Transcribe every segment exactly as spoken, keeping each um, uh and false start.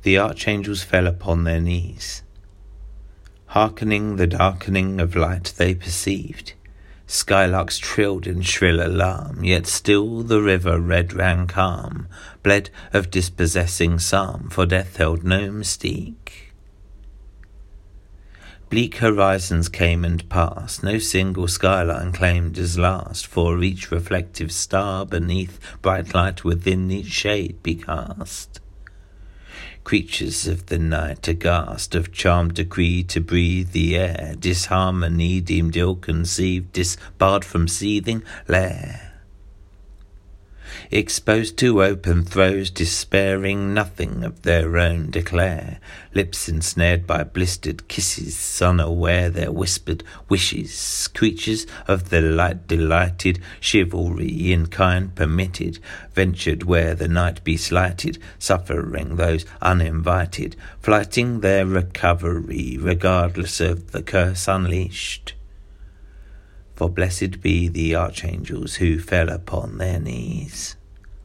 The archangels fell upon their knees. Hearkening the darkening of light they perceived, skylarks trilled in shrill alarm, yet still the river red ran calm, bled of dispossessing psalm, for death held no mystique. Bleak horizons came and passed, no single skyline claimed as last, for each reflective star beneath, bright light within each shade be cast. Creatures of the night, aghast of charmed decree to breathe the air, disharmony deemed ill-conceived, disbarred from seething lair. Exposed to open throes, despairing nothing of their own declare, lips ensnared by blistered kisses, unaware their whispered wishes. Creatures of the light delighted, chivalry in kind permitted, ventured where the night be slighted, suffering those uninvited, flighting their recovery, regardless of the curse unleashed. For blessed be the archangels who fell upon their knees.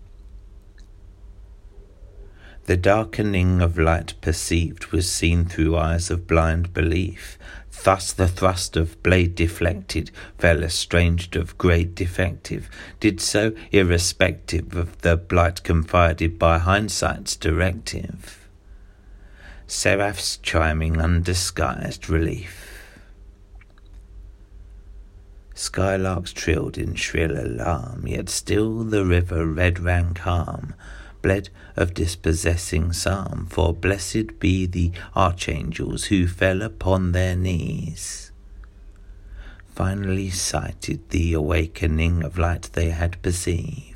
The darkening of light perceived was seen through eyes of blind belief. Thus the thrust of blade deflected, fell estranged of great defective, did so irrespective of the blight confided by hindsight's directive. Seraphs chiming undisguised relief. Skylarks trilled in shrill alarm, yet still the river red ran calm, bled of dispossessing psalm, for blessed be the archangels who fell upon their knees. Finally sighted the awakening of light they had perceived.